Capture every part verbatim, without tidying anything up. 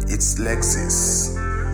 It's Lexus.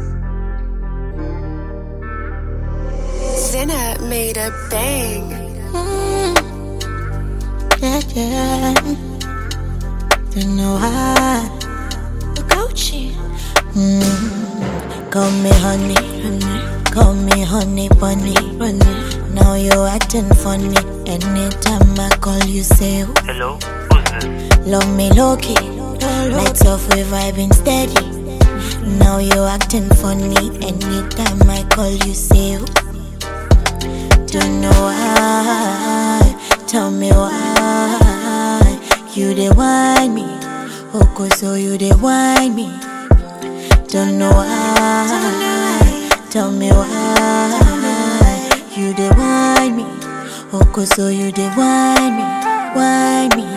Zinna made a bang. Mm. Yeah, yeah. Don't know why. Gucci. Mm. Call me honey, honey. Call me honey bunny, bunny. Now you acting funny. Anytime I call you say who? Hello, who's this? Love me low key. Nights off we vibing steady. Now you acting funny. Anytime I call you say who? Don't know why. Tell me why. You dey whine me. Oko so you dey whine me. Don't know why. Tell me why. You dey whine me. Oko so you dey whine me. Whine me.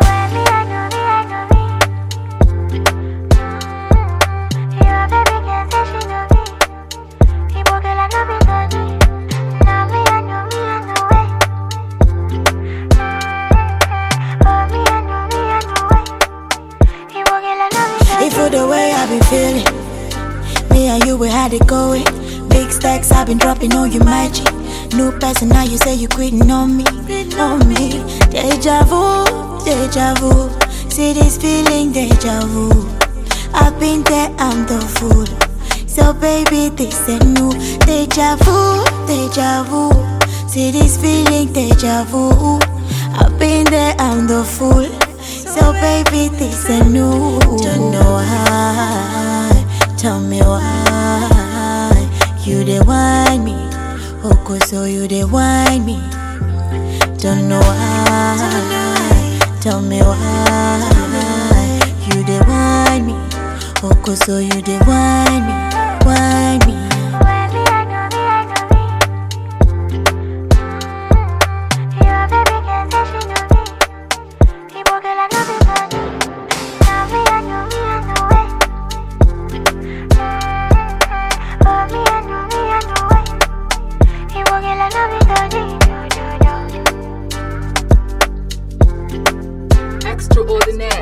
For the way I've been feeling, me and you we had it going. Big stacks I've been dropping on you, my G. New person now you say you quitting on me, on me. Deja vu, deja vu. See this feeling, deja vu. I've been there, I'm the fool. So baby, this ain't new. Deja vu, deja vu. See this feeling, deja vu. I've been there, I'm the fool. So baby, this ain't new. Don't know why. Tell me why. You dey whine me. Oko so you dey whine me. Don't know why. Tell me why. You dey whine me. Oko so you dey whine me. Whine me. Extraordinaire.